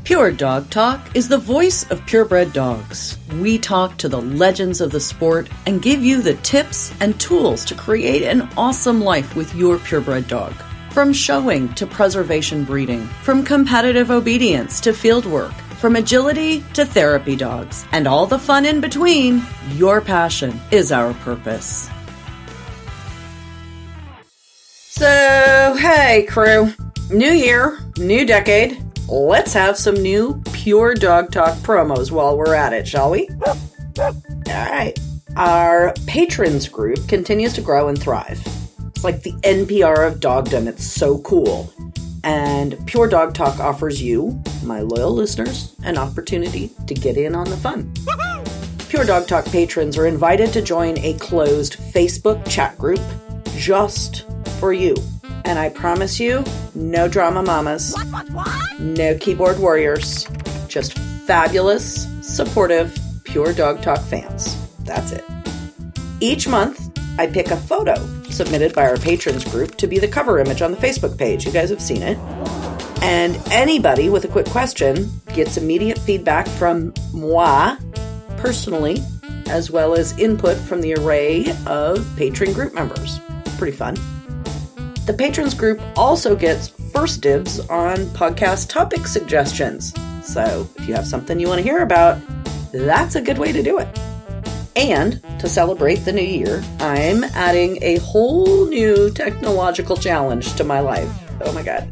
Pure Dog Talk is the voice of purebred dogs. We talk to the legends of the sport and give you the tips and tools to create an awesome life with your purebred dog. From showing to preservation breeding, from competitive obedience to field work, from agility to therapy dogs, and all the fun in between, your passion is our purpose. So, hey crew, new year, new decade. Let's have some new Pure Dog Talk promos while we're at it, shall we? All right. Our patrons group continues to grow and thrive. It's like the NPR of dogdom. It's so cool. And Pure Dog Talk offers you, my loyal listeners, an opportunity to get in on the fun. Pure Dog Talk patrons are invited to join a closed Facebook chat group just for you. And I promise you, no drama mamas, no keyboard warriors, just fabulous, supportive, Pure Dog Talk fans. That's it. Each month, I pick a photo submitted by our patrons group to be the cover image on the Facebook page. You guys have seen it. And anybody with a quick question gets immediate feedback from moi personally, as well as input from the array of patron group members. Pretty fun. The patrons group also gets first dibs on podcast topic suggestions. So if you have something you want to hear about, that's a good way to do it. And to celebrate the new year, I'm adding a whole new technological challenge to my life. Oh my God.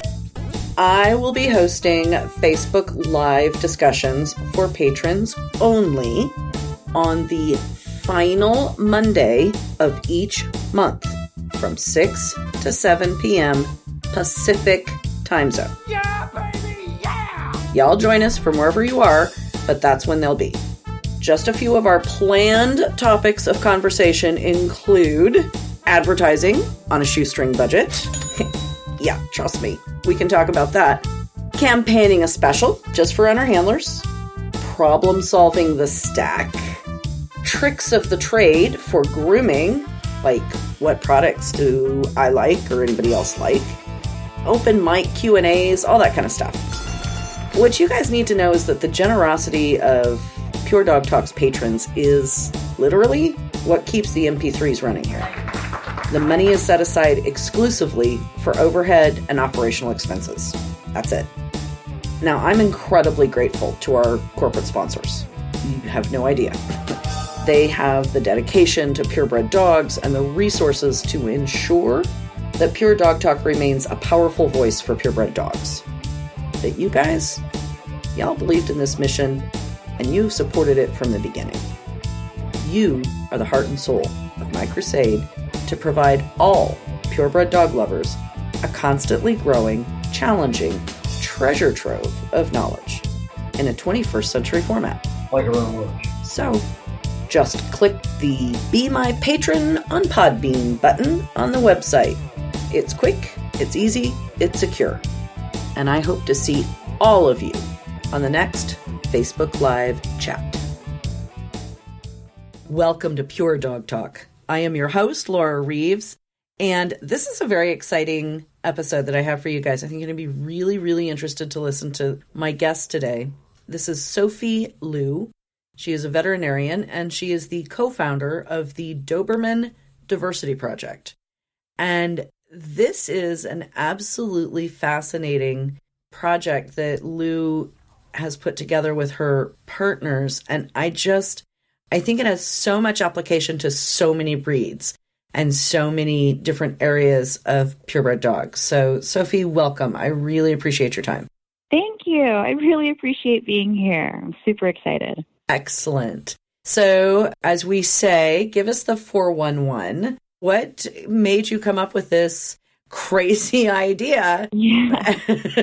I will be hosting Facebook Live discussions for patrons only on the final Monday of each month from 6 to 7 p.m. Pacific time zone. Yeah, baby, yeah! Y'all join us from wherever you are, but that's when they'll be. Just a few of our planned topics of conversation include advertising on a shoestring budget. Yeah, trust me, we can talk about that. Campaigning a special just for runner handlers. Problem solving the stack. Tricks of the trade for grooming, like what products do I like or anybody else like. Open mic Q&As, all that kind of stuff. What you guys need to know is that the generosity of Pure Dog Talk's patrons is literally what keeps the MP3s running here. The money is set aside exclusively for overhead and operational expenses. That's it. Now, I'm incredibly grateful to our corporate sponsors. You have no idea. They have the dedication to purebred dogs and the resources to ensure that Pure Dog Talk remains a powerful voice for purebred dogs. That you guys, y'all believed in this mission and you supported it from the beginning. You are the heart and soul of my crusade to provide all purebred dog lovers a constantly growing, challenging treasure trove of knowledge in a 21st century format. Like around lunch. So, just click the Be My Patron on Podbean button on the website. It's quick, it's easy, it's secure. And I hope to see all of you on the next Facebook Live chat. Welcome to Pure Dog Talk. I am your host, Laura Reeves, and this is a very exciting episode that I have for you guys. I think you're going to be really, really interested to listen to my guest today. This is Sophie Liu. She is a veterinarian, and she is the co-founder of the Doberman Diversity Project. And this is an absolutely fascinating project that Lou has put together with her partners. And I think it has so much application to so many breeds and so many different areas of purebred dogs. So, Sophie, welcome. I really appreciate your time. Thank you. I really appreciate being here. I'm super excited. Excellent. So, as we say, give us the 411. What made you come up with this crazy idea? Yeah.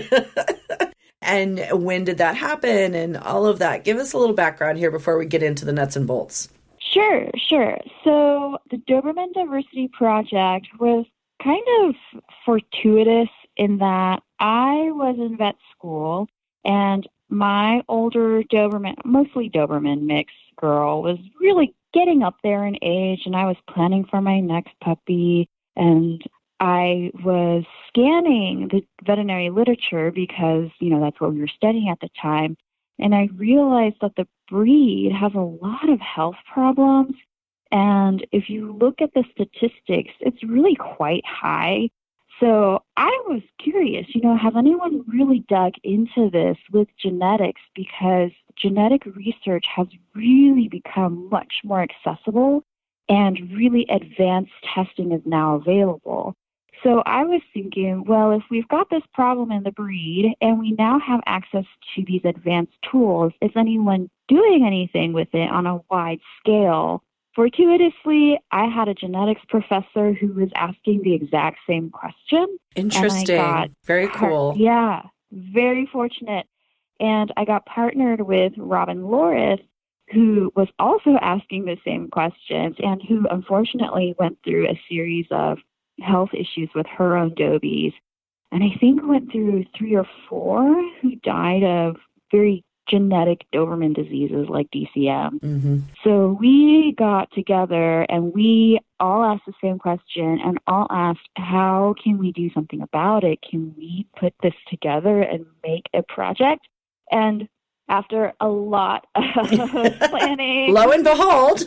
And when did that happen and all of that? Give us a little background here before we get into the nuts and bolts. Sure. So the Doberman Diversity Project was kind of fortuitous in that I was in vet school and my older Doberman, mostly Doberman mix girl, was really getting up there in age, and I was planning for my next puppy. And I was scanning the veterinary literature because, that's what we were studying at the time. And I realized that the breed has a lot of health problems. And if you look at the statistics, it's really quite high. So I was curious, has anyone really dug into this with genetics? Because genetic research has really become much more accessible and really advanced testing is now available. So I was thinking, well, if we've got this problem in the breed and we now have access to these advanced tools, is anyone doing anything with it on a wide scale? Fortuitously, I had a genetics professor who was asking the exact same question. Interesting. Very cool. Yeah, very fortunate. And I got partnered with Robin Loris, who was also asking the same questions and who unfortunately went through a series of health issues with her own Dobies. And I think went through 3 or 4 who died of very genetic Doberman diseases like DCM. Mm-hmm. So we got together and we all asked the same question and all asked, how can we do something about it? Can we put this together and make a project? And after a lot of planning, lo and behold,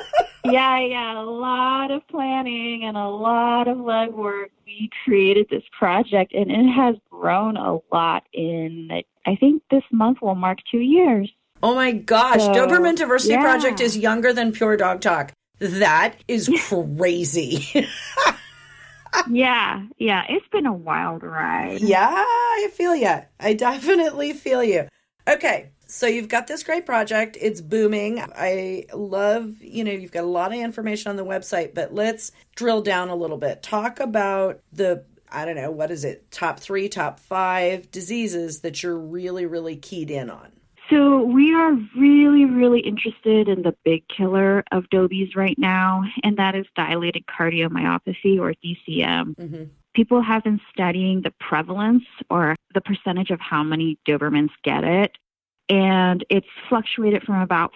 a lot of planning and a lot of legwork, we created this project, and it has grown a lot I think this month will mark 2 years. Oh my gosh, So, Doberman Diversity yeah. Project is younger than Pure Dog Talk. That is crazy. Yeah, it's been a wild ride. Yeah, I feel you. I definitely feel you. Okay, so you've got this great project. It's booming. I love, you've got a lot of information on the website, but let's drill down a little bit. Talk about the, what is it, top 3, top 5 diseases that you're really, really keyed in on. So we are really, really interested in the big killer of Dobies right now, and that is dilated cardiomyopathy, or DCM. Mm-hmm. People have been studying the prevalence or the percentage of how many Dobermans get it, and it's fluctuated from about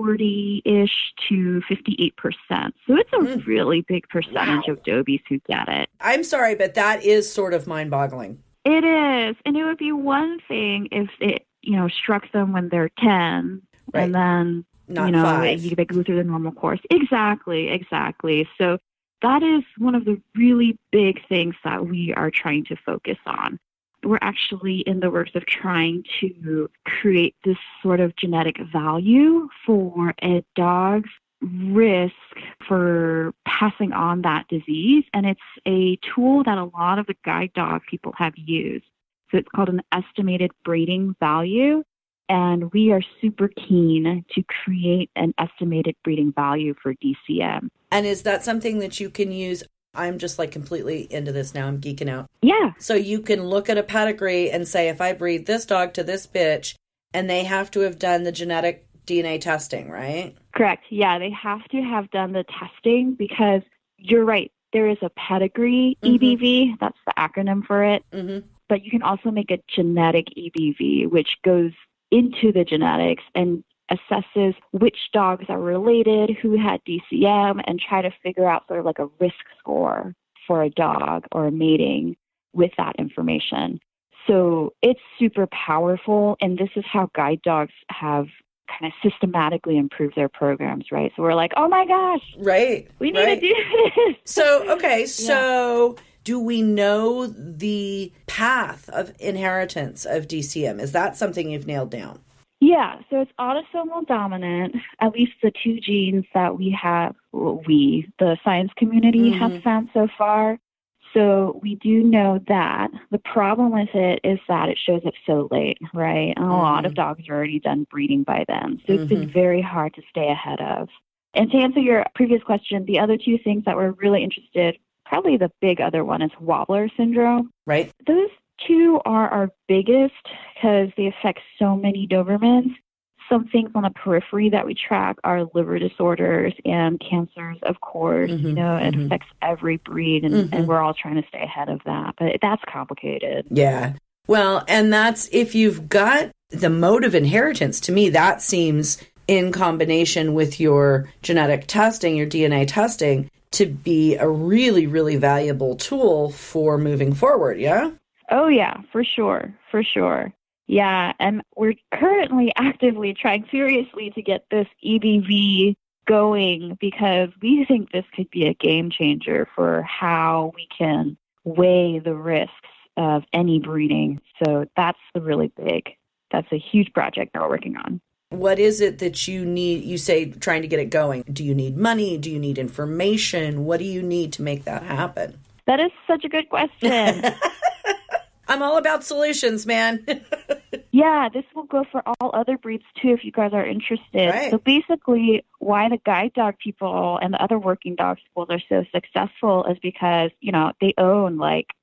40-ish to 58%. So it's a really big percentage of Dobies who get it. I'm sorry, but that is sort of mind-boggling. It is, and it would be one thing if it, struck them when they're 10, right. And then, Not 5. they go through the normal course. Exactly. So that is one of the really big things that we are trying to focus on. We're actually in the works of trying to create this sort of genetic value for a dog's risk for passing on that disease. And it's a tool that a lot of the guide dog people have used. So it's called an estimated breeding value. And we are super keen to create an estimated breeding value for DCM. And is that something that you can use? I'm just completely into this now. I'm geeking out. Yeah. So you can look at a pedigree and say, if I breed this dog to this bitch, and they have to have done the genetic DNA testing, right? Correct. Yeah, they have to have done the testing because you're right. There is a pedigree EBV. That's the acronym for it. Mm-hmm. But you can also make a genetic EBV, which goes into the genetics and assesses which dogs are related, who had DCM, and try to figure out sort of like a risk score for a dog or a mating with that information. So it's super powerful, and this is how guide dogs have kind of systematically improved their programs, right? So we're like, oh my gosh, right, we need to do this. So, okay, so do we know the path of inheritance of DCM? Is that something you've nailed down? Yeah, so it's autosomal dominant, at least the 2 genes that we have, the science community has found so far. So we do know that. The problem with it is that it shows up so late, right? And a lot of dogs are already done breeding by then. So it's been very hard to stay ahead of. And to answer your previous question, the other 2 things that we're really interested, probably the big other one is Wobbler syndrome. Right. Those 2 are our biggest because they affect so many Dobermans. Some things on the periphery that we track are liver disorders and cancers, of course. It affects every breed, and we're all trying to stay ahead of that. But that's complicated. Yeah. Well, and that's if you've got the mode of inheritance, to me, that seems in combination with your genetic testing, your DNA testing, to be a really, really valuable tool for moving forward, yeah? Oh, yeah, for sure. For sure. Yeah. And we're currently actively trying furiously to get this EBV going because we think this could be a game changer for how we can weigh the risks of any breeding. So that's that's a huge project that we're working on. What is it that you need? You say trying to get it going. Do you need money? Do you need information? What do you need to make that happen? That is such a good question. I'm all about solutions, man. Yeah, this will go for all other breeds too if you guys are interested. Right. So basically, why the guide dog people and the other working dog schools are so successful is because, they own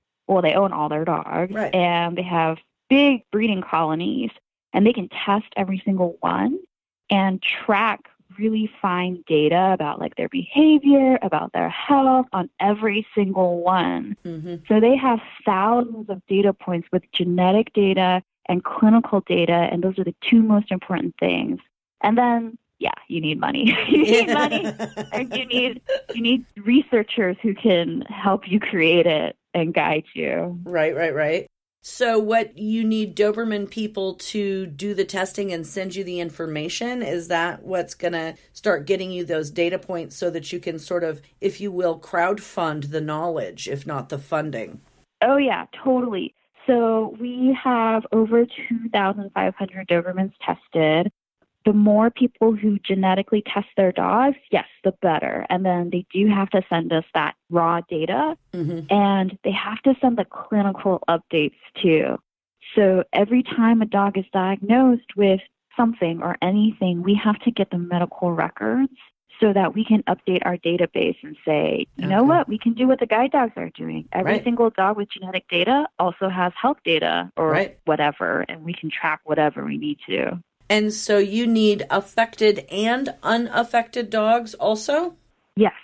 all their dogs, right, and they have big breeding colonies, and they can test every single one and track really fine data about their behavior, about their health on every single one. Mm-hmm. So they have thousands of data points with genetic data and clinical data, and those are the two most important things. And then, you need money. You need money, and you need researchers who can help you create it and guide you. Right. So what you need Doberman people to do the testing and send you the information? Is that what's going to start getting you those data points so that you can sort of, if you will, crowdfund the knowledge, if not the funding? Oh, yeah, totally. So we have over 2,500 Dobermans tested. The more people who genetically test their dogs, yes, the better. And then they do have to send us that raw data, and they have to send the clinical updates too. So every time a dog is diagnosed with something or anything, we have to get the medical records so that we can update our database and say, you know what, we can do what the guide dogs are doing. Every single dog with genetic data also has health data or whatever, and we can track whatever we need to. And so you need affected and unaffected dogs also? Yes,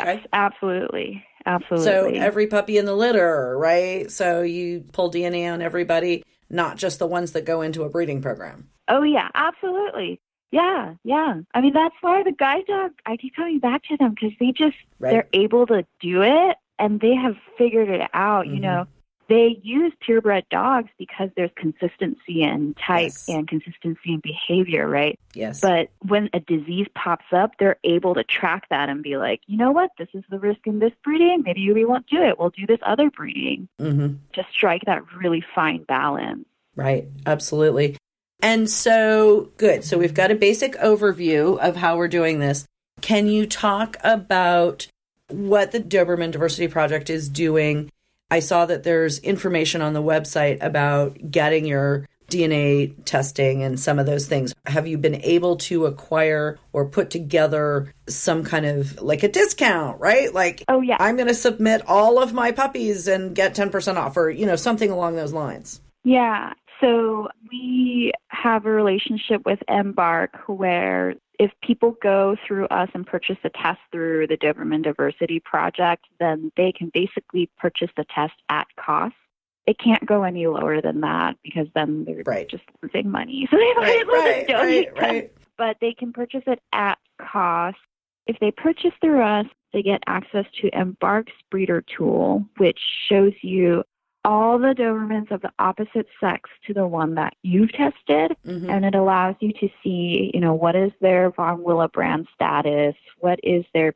absolutely. So every puppy in the litter, right? So you pull DNA on everybody, not just the ones that go into a breeding program. Oh, yeah, absolutely. Yeah. I mean, that's why the guide dog, I keep coming back to them because they're able to do it, and they have figured it out, They use purebred dogs because there's consistency in type and consistency in behavior, right? Yes. But when a disease pops up, they're able to track that and be like, you know what, this is the risk in this breeding. Maybe we won't do it. We'll do this other breeding to strike that really fine balance. Right. Absolutely. And so, good. So we've got a basic overview of how we're doing this. Can you talk about what the Doberman Diversity Project is doing? I saw that there's information on the website about getting your DNA testing and some of those things. Have you been able to acquire or put together some kind of a discount, right? Oh, yeah. I'm going to submit all of my puppies and get 10% off or, something along those lines. Yeah. So we have a relationship with Embark where if people go through us and purchase a test through the Doberman Diversity Project, then they can basically purchase the test at cost. It can't go any lower than that because then they're just losing money. So they might as well just donate them. But they can purchase it at cost. If they purchase through us, they get access to Embark's breeder tool, which shows you all the Dobermans of the opposite sex to the one that you've tested, and it allows you to see, what is their von Willebrand status, what is their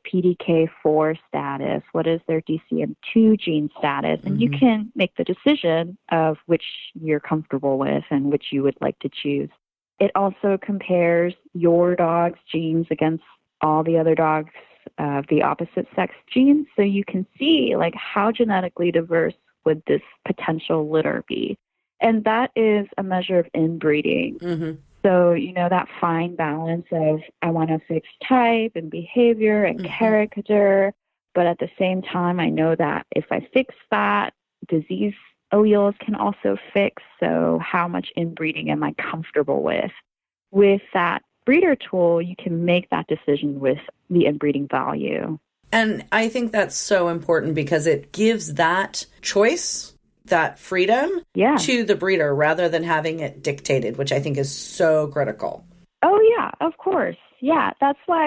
PDK4 status, what is their DCM2 gene status, and you can make the decision of which you're comfortable with and which you would like to choose. It also compares your dog's genes against all the other dogs of the opposite sex genes, so you can see how genetically diverse would this potential litter be? And that is a measure of inbreeding. So, that fine balance of I want to fix type and behavior and character, but at the same time, I know that if I fix that, disease alleles can also fix. So how much inbreeding am I comfortable with? With that breeder tool, you can make that decision with the inbreeding value. And I think that's so important because it gives that choice, that freedom to the breeder rather than having it dictated, which I think is so critical. Oh, yeah, of course. Yeah, that's why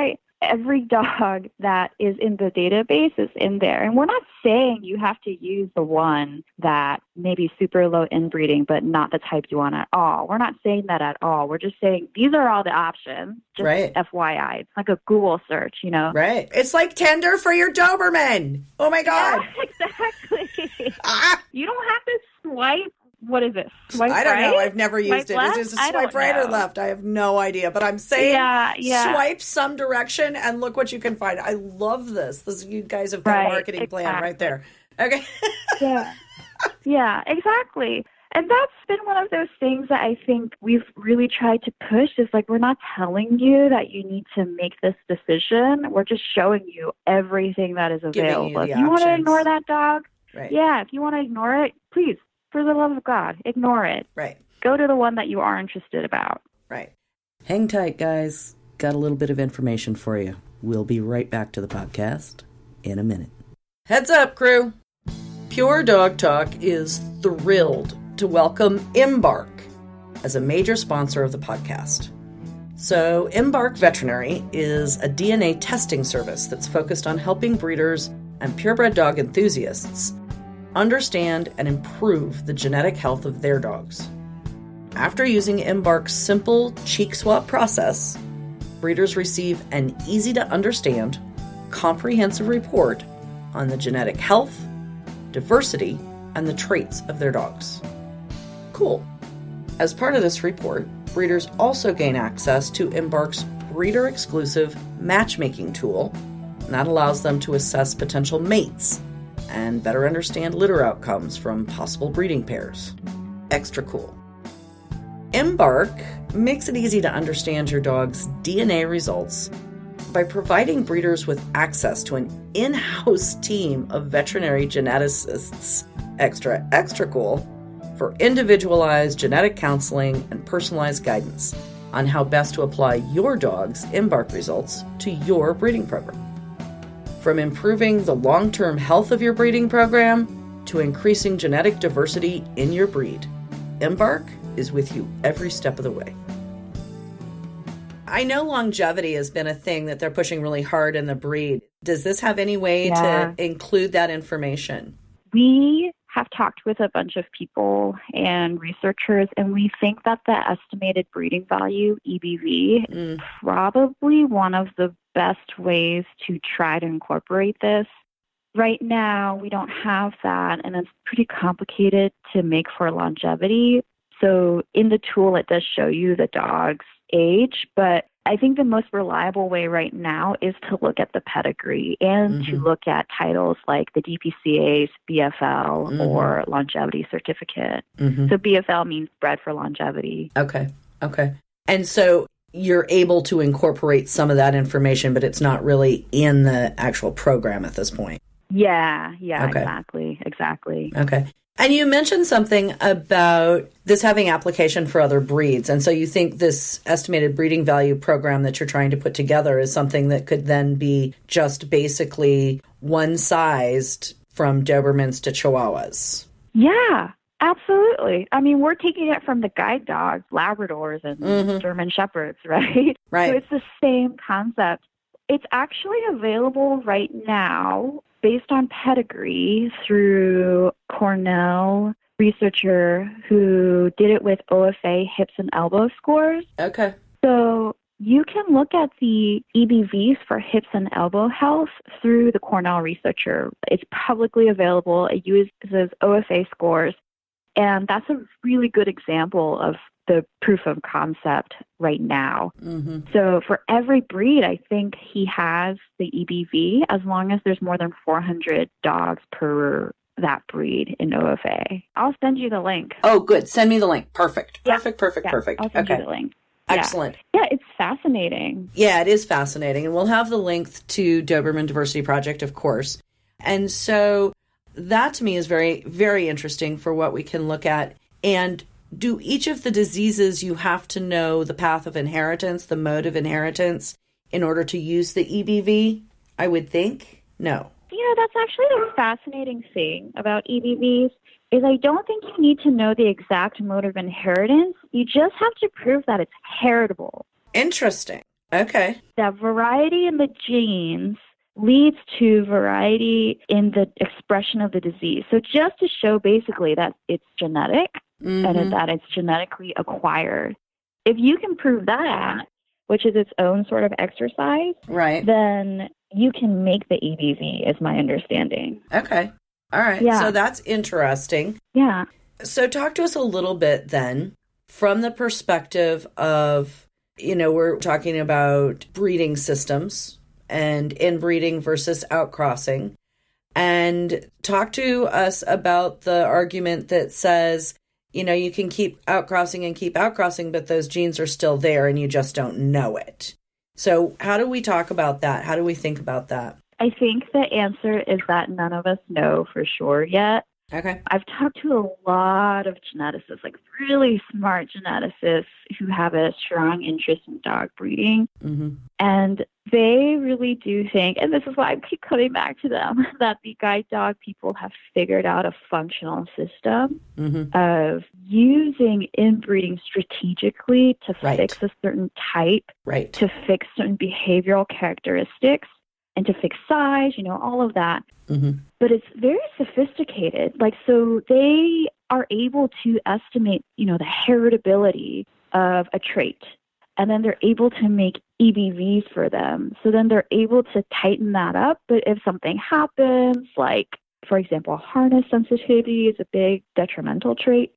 every dog that is in the database is in there. And we're not saying you have to use the one that may be super low inbreeding, but not the type you want at all. We're not saying that at all. We're just saying these are all the options. Just Right. FYI. It's like a Google search, you know? Right. It's like Tinder for your Doberman. Oh my God. Yeah, exactly. Ah, You don't have to swipe. What is it? Swipe I don't right? know. I've never used it. Left? Is it a I swipe don't right or know. left? I have no idea. But I'm saying Yeah. swipe some direction and look what you can find. I love this. You guys have got a Right, marketing plan right there. Okay. Yeah. Yeah, exactly. And that's been one of those things that I think we've really tried to push is like, we're not telling you that you need to make this decision. We're just showing you everything that is Giving you available. the If you want to options. ignore that dog, Right. yeah, if you want to ignore it, please, for the love of God, ignore it. Right. Go to the one that you are interested about. Right. Hang tight, guys. Got a little bit of information for you. We'll be right back to the podcast in a minute. Heads up, crew. Pure Dog Talk is thrilled to welcome Embark as a major sponsor of the podcast. So, Embark Veterinary is a DNA testing service that's focused on helping breeders and purebred dog enthusiasts understand and improve the genetic health of their dogs. After using Embark's simple cheek swap process, breeders receive an easy-to-understand, comprehensive report on the genetic health, diversity, and the traits of their dogs. Cool. As part of this report, breeders also gain access to Embark's breeder-exclusive matchmaking tool, and that allows them to assess potential mates and better understand litter outcomes from possible breeding pairs. Extra cool. Embark makes it easy to understand your dog's DNA results by providing breeders with access to an in-house team of veterinary geneticists, extra cool, for individualized genetic counseling and personalized guidance on how best to apply your dog's Embark results to your breeding program. From improving the long-term health of your breeding program to increasing genetic diversity in your breed, Embark is with you every step of the way. I know longevity has been a thing that they're pushing really hard in the breed. Does this have any way to include that information? We have talked with a bunch of people and researchers, and we think that the estimated breeding value, EBV, is probably one of the best ways to try to incorporate this. Right now, we don't have that, and it's pretty complicated to make for longevity. So in the tool, it does show you the dog's age, but I think the most reliable way right now is to look at the pedigree and to look at titles like the DPCA's BFL or longevity certificate. So BFL means bred for longevity. Okay. And so you're able to incorporate some of that information, but it's not really in the actual program at this point. Yeah, Okay. exactly. Okay. And you mentioned something about this having application for other breeds. And so you think this estimated breeding value program that you're trying to put together is something that could then be just basically one-sized from Dobermans to Chihuahuas. Yeah, absolutely. I mean, we're taking it from the guide dogs, Labradors, and German Shepherds, right? Right. So it's the same concept. It's actually available right now based on pedigree through Cornell researcher who did it with OFA hips and elbow scores. Okay. So you can look at the EBVs for hips and elbow health through the Cornell researcher. It's publicly available. It uses OFA scores. And that's a really good example of the proof of concept right now. So for every breed, I think he has the EBV as long as there's more than 400 dogs per that breed in OFA. I'll send you the link. Oh, good. Send me the link. Perfect. Yeah. Perfect. I'll send you the link. Excellent. Yeah, it's fascinating. Yeah, it is fascinating. And we'll have the link to Doberman Diversity Project, of course. And so that to me is very, very interesting for what we can look at. And do each of the diseases you have to know the path of inheritance, the mode of inheritance, in order to use the EBV? I would think. No. That's actually the fascinating thing about EBVs is I don't think you need to know the exact mode of inheritance. You just have to prove that it's heritable. Interesting. Okay. That variety in the genes leads to variety in the expression of the disease. So just to show basically that it's genetic and that it's genetically acquired. If you can prove that, which is its own sort of exercise, Right. then you can make the EBV, is my understanding. Okay. All right. Yeah. So that's interesting. Yeah. So talk to us a little bit then from the perspective of, we're talking about breeding systems and inbreeding versus outcrossing. And talk to us about the argument that says, you can keep outcrossing, but those genes are still there and you just don't know it. So how do we talk about that? How do we think about that? I think the answer is that none of us know for sure yet. Okay. I've talked to a lot of geneticists, like really smart geneticists who have a strong interest in dog breeding. And they really do think, and this is why I keep coming back to them, that the guide dog people have figured out a functional system of using inbreeding strategically to fix a certain type, to fix certain behavioral characteristics, and to fix size, all of that. But it's very sophisticated. So they are able to estimate, the heritability of a trait. And then they're able to make EBVs for them. So then they're able to tighten that up. But if something happens, like, for example, harness sensitivity is a big detrimental trait,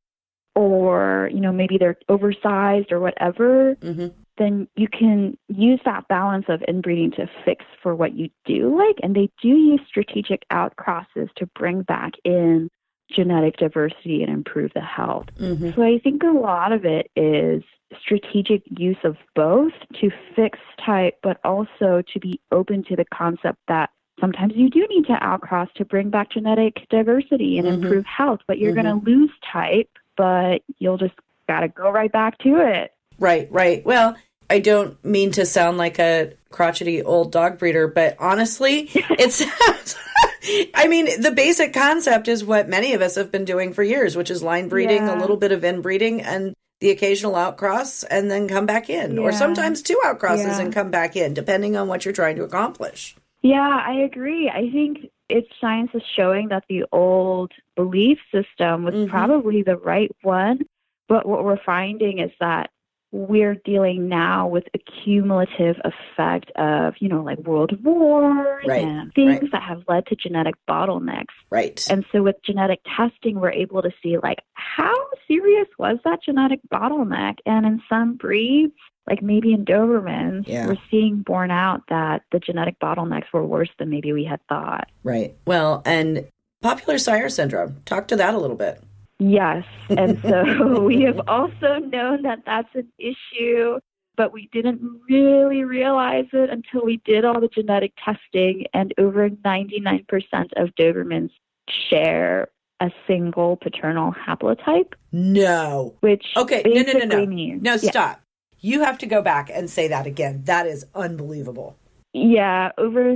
or, maybe they're oversized or whatever, then you can use that balance of inbreeding to fix for what you do like. And they do use strategic outcrosses to bring back in genetic diversity and improve the health. So I think a lot of it is strategic use of both to fix type, but also to be open to the concept that sometimes you do need to outcross to bring back genetic diversity and improve health, but you're going to lose type, but you'll just got to go right back to it. Right. Well, I don't mean to sound like a crotchety old dog breeder, but honestly, it sounds... I mean, the basic concept is what many of us have been doing for years, which is line breeding, a little bit of inbreeding, and the occasional outcross, and then come back in. Or sometimes 2 outcrosses and come back in, depending on what you're trying to accomplish. Yeah, I agree. I think science is showing that the old belief system was probably the right one. But what we're finding is that we're dealing now with a cumulative effect of, like world wars and things that have led to genetic bottlenecks. And so with genetic testing, we're able to see, like, how serious was that genetic bottleneck? And in some breeds, like maybe in Dobermans, we're seeing borne out that the genetic bottlenecks were worse than maybe we had thought. Well, and popular sire syndrome. Talk to that a little bit. Yes. And so we have also known that that's an issue, but we didn't really realize it until we did all the genetic testing, and over 99% of Dobermans share a single paternal haplotype. No. Which basically no. means... No, stop. You have to go back and say that again. That is unbelievable. Yeah, over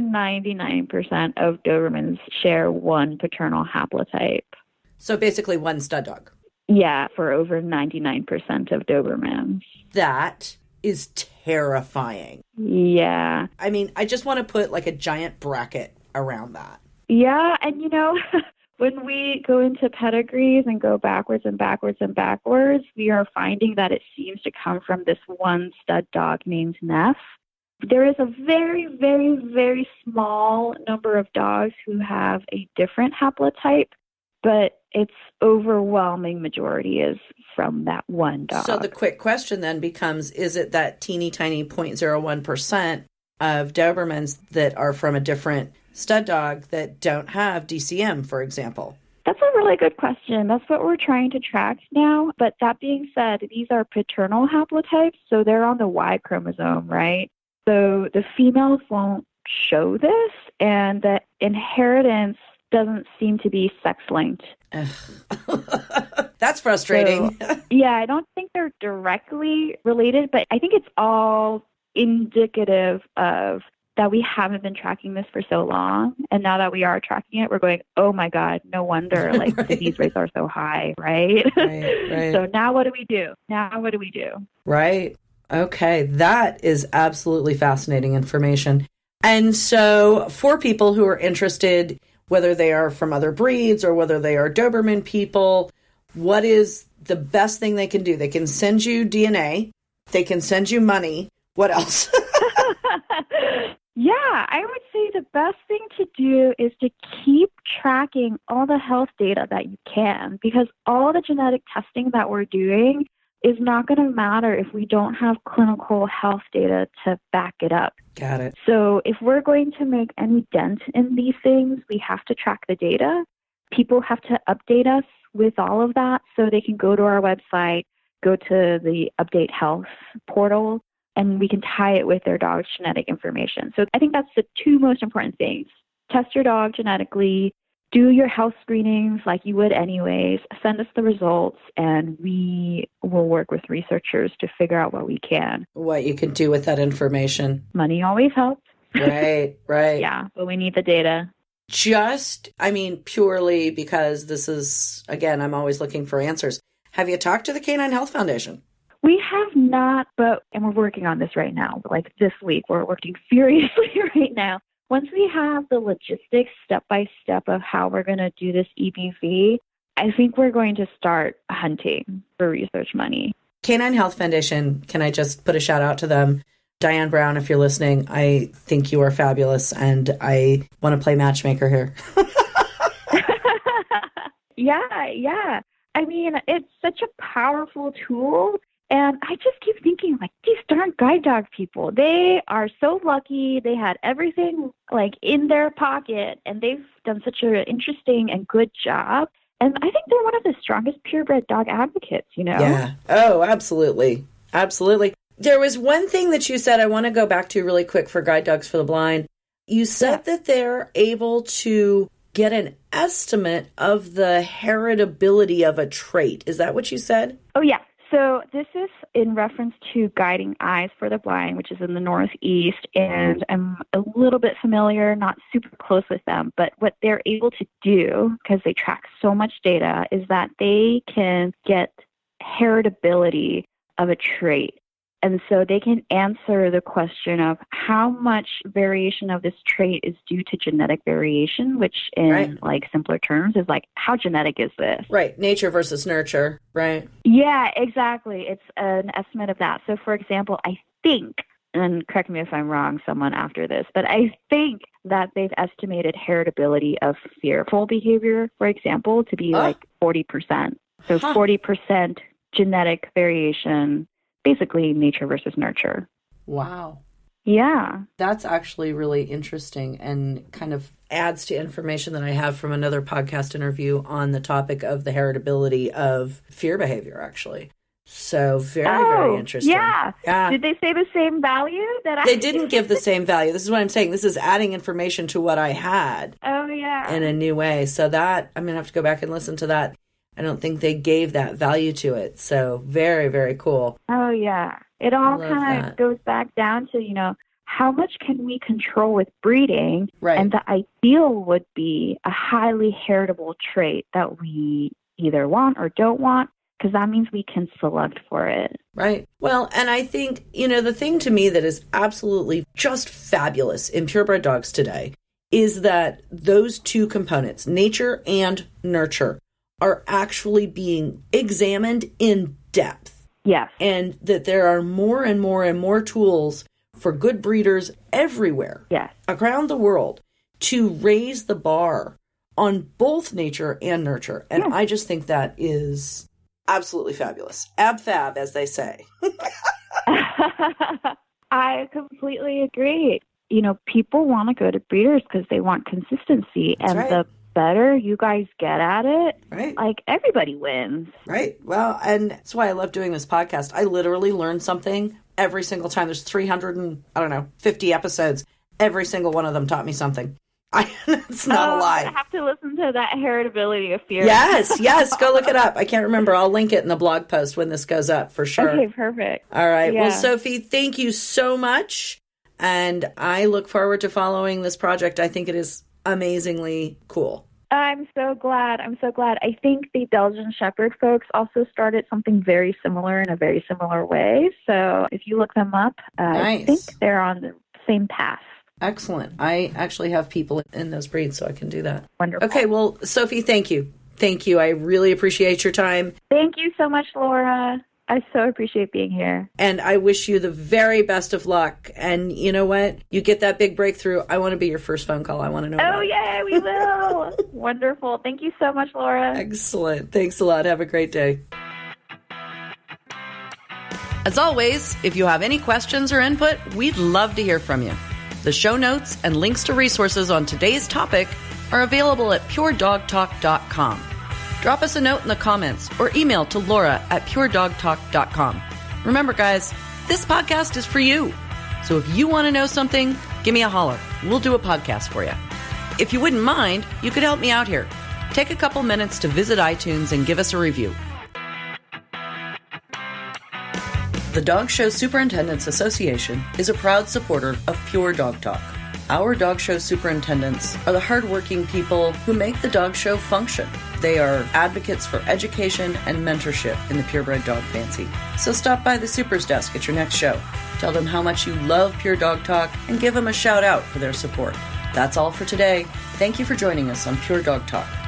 99% of Dobermans share one paternal haplotype. So basically one stud dog. Yeah, for over 99% of Dobermans. That is terrifying. Yeah. I mean, I just want to put like a giant bracket around that. Yeah, and when we go into pedigrees and go backwards and backwards and backwards, we are finding that it seems to come from this one stud dog named Neff. There is a very, very, very small number of dogs who have a different haplotype, but its overwhelming majority is from that one dog. So the quick question then becomes, is it that teeny tiny 0.01% of Dobermans that are from a different stud dog that don't have DCM, for example? That's a really good question. That's what we're trying to track now. But that being said, these are paternal haplotypes, so they're on the Y chromosome, right? So the females won't show this, and the inheritance doesn't seem to be sex-linked. That's frustrating. So, yeah, I don't think they're directly related, but I think it's all indicative of that we haven't been tracking this for so long. And now that we are tracking it, we're going, oh my God, no wonder like disease rates are so high, right? Right. So now what do we do? Right. Okay, that is absolutely fascinating information. And so for people who are interested, whether they are from other breeds or whether they are Doberman people, what is the best thing they can do? They can send you DNA. They can send you money. What else? Yeah, I would say the best thing to do is to keep tracking all the health data that you can, because all the genetic testing that we're doing is not going to matter if we don't have clinical health data to back it up. Got it. So if we're going to make any dent in these things, we have to track the data. People have to update us with all of that so they can go to our website, go to the Update Health portal, and we can tie it with their dog's genetic information. So I think that's the two most important things. Test your dog genetically, do your health screenings like you would anyways, send us the results, and we will work with researchers to figure out what we can. What you can do with that information. Money always helps. Right, right. Yeah, but we need the data. Purely because this is, again, I'm always looking for answers. Have you talked to the Canine Health Foundation? We have not, and we're working on this right now. Like this week, we're working furiously right now. Once we have the logistics step by step of how we're going to do this EBV, I think we're going to start hunting for research money. Canine Health Foundation, can I just put a shout out to them? Diane Brown, if you're listening, I think you are fabulous, and I want to play matchmaker here. Yeah. I mean, it's such a powerful tool. And I just keep thinking, like, these darn guide dog people, they are so lucky. They had everything, like, in their pocket, and they've done such an interesting and good job. And I think they're one of the strongest purebred dog advocates, you know? Yeah. Oh, absolutely. Absolutely. There was one thing that you said I want to go back to really quick for Guide Dogs for the Blind. You said that they're able to get an estimate of the heritability of a trait. Is that what you said? Oh, yeah. So this is in reference to Guiding Eyes for the Blind, which is in the Northeast, and I'm a little bit familiar, not super close with them, but what they're able to do, because they track so much data, is that they can get heritability of a trait. And so they can answer the question of how much variation of this trait is due to genetic variation, which in like simpler terms is like, how genetic is this? Right. Nature versus nurture. Right. Yeah, exactly. It's an estimate of that. So for example, I think, and correct me if I'm wrong, someone after this, but I think that they've estimated heritability of fearful behavior, for example, to be like 40%. So 40% genetic variation, basically nature versus nurture. Wow. Yeah. That's actually really interesting and kind of adds to information that I have from another podcast interview on the topic of the heritability of fear behavior, actually. So very interesting. Yeah. Did they say the same value that I They didn't give the same value. This is what I'm saying. This is adding information to what I had. Oh, yeah. In a new way. So that, I'm going to have to go back and listen to that. I don't think they gave that value to it. So very cool. Oh, yeah. It all kind of goes back down to, you know, how much can we control with breeding? Right. And the ideal would be a highly heritable trait that we either want or don't want, because that means we can select for it. Right. Well, and I think, you know, the thing to me that is absolutely just fabulous in purebred dogs today is that those two components, nature and nurture, are actually being examined in depth. Yes. And that there are more and more tools for good breeders everywhere. Yes. Around the world to raise the bar on both nature and nurture. And I just think that is absolutely fabulous. Ab-fab, as they say. I completely agree. You know, people want to go to breeders because they want consistency. That's right. The better you guys get at it, right, like everybody wins. Right. Well, and that's why I love doing this podcast. I literally learn something every single time. There's 50 episodes. Every single one of them taught me something. It's not a lie. I have to listen to that heritability of fear. Yes. Go look it up. I can't remember. I'll link it in the blog post when this goes up for sure. Okay, perfect. All right. Yeah. Well, Sophie, thank you so much. And I look forward to following this project. I think it is amazingly cool. I'm so glad. I think the Belgian Shepherd folks also started something very similar in a very similar way. So if you look them up, Nice. I think they're on the same path. Excellent. I actually have people in those breeds, so I can do that. Wonderful. Okay, well, Sophie, thank you. Thank you. I really appreciate your time. Thank you so much, Laura. I so appreciate being here. And I wish you the very best of luck. And you know what? You get that big breakthrough. I want to be your first phone call. I want to know. Oh, yeah, we will. Wonderful. Thank you so much, Laura. Excellent. Thanks a lot. Have a great day. As always, if you have any questions or input, we'd love to hear from you. The show notes and links to resources on today's topic are available at puredogtalk.com. Drop us a note in the comments or email to laura@puredogtalk.com. Remember, guys, this podcast is for you. So if you want to know something, give me a holler. We'll do a podcast for you. If you wouldn't mind, you could help me out here. Take a couple minutes to visit iTunes and give us a review. The Dog Show Superintendents Association is a proud supporter of Pure Dog Talk. Our dog show superintendents are the hardworking people who make the dog show function. They are advocates for education and mentorship in the purebred dog fancy. So stop by the Supers desk at your next show. Tell them how much you love Pure Dog Talk and give them a shout out for their support. That's all for today. Thank you for joining us on Pure Dog Talk.